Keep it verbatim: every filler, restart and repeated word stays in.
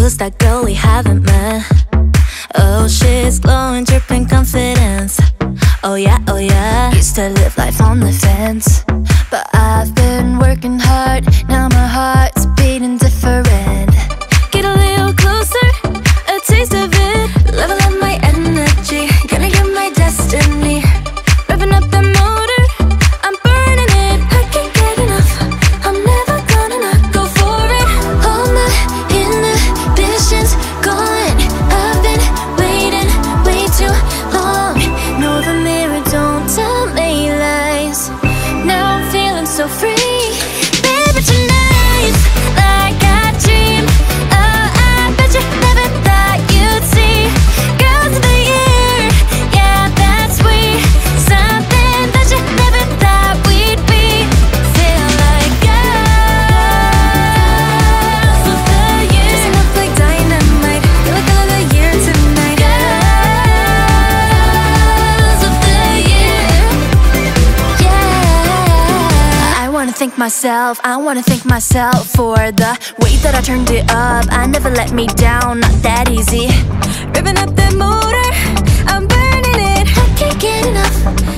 Who's that girl we haven't met? Oh, she's glowing, dripping confidence. Oh yeah, oh yeah. Used to live life on the fence, but I've been working hard. Now my heart's beating different. Get a little closer, a taste of it. Level up my energy, gonna get my destiny. Revving up the motor, I'm burning it. I can't get enough, I'm never gonna not go for it. All my inhibitions gone. I've been waiting way too long. No, the mirror don't tell me lies. Now I'm feeling so free. Baby, tonight's like I dream. Oh, I bet you never thought you'd see. Girls of the year, yeah, that's we. Something that you never thought we'd be. Feel like girls of the year. Dressing up like dynamite. You're like girl of the year tonight. Girls of the year. Yeah. I wanna thank myself, I wanna thank myself for the way that I turned it up. I never let me down, not that easy. Revving up the motor, I'm burning it. I can't get enough,